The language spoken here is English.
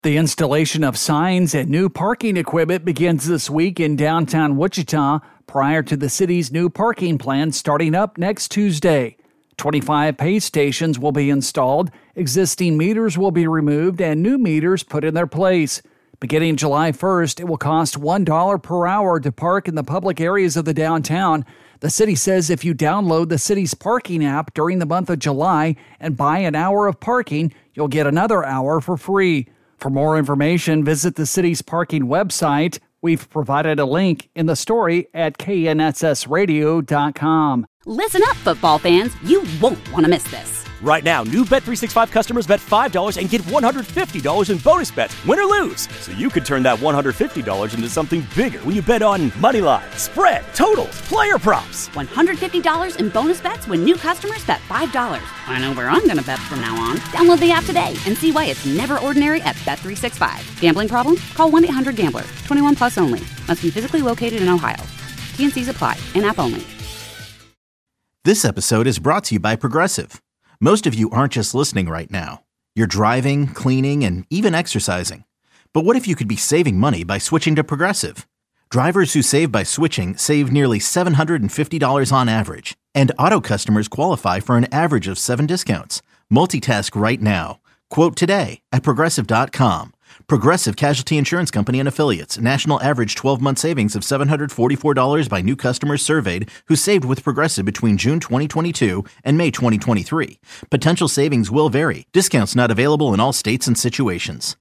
The installation of signs and new parking equipment begins this week in downtown Wichita prior to the city's new parking plan starting up next Tuesday. 25 pay stations will be installed, existing meters will be removed, and new meters put in their place. Beginning July 1st, it will cost $1 per hour to park in the public areas of the downtown. The city says if you download the city's parking app during the month of July and buy an hour of parking, you'll get another hour for free. For more information, visit the city's parking website. We've provided a link in the story at knssradio.com. Listen up, football fans. You won't want to miss this. Right now, new Bet365 customers bet $5 and get $150 in bonus bets, win or lose. So you could turn that $150 into something bigger when you bet on money line, spread, totals, player props. $150 in bonus bets when new customers bet $5. I know where I'm going to bet from now on. Download the app today and see why it's never ordinary at Bet365. Gambling problem? Call 1-800-GAMBLER. 21 plus only. Must be physically located in Ohio. T&Cs apply. In-app only. This episode is brought to you by Progressive. Most of you aren't just listening right now. You're driving, cleaning, and even exercising. But what if you could be saving money by switching to Progressive? Drivers who save by switching save nearly $750 on average. And auto customers qualify for an average of 7 discounts. Multitask right now. Quote today at Progressive.com. Progressive Casualty Insurance Company and Affiliates. National average 12-month savings of $744 by new customers surveyed who saved with Progressive between June 2022 and May 2023. Potential savings will vary. Discounts not available in all states and situations.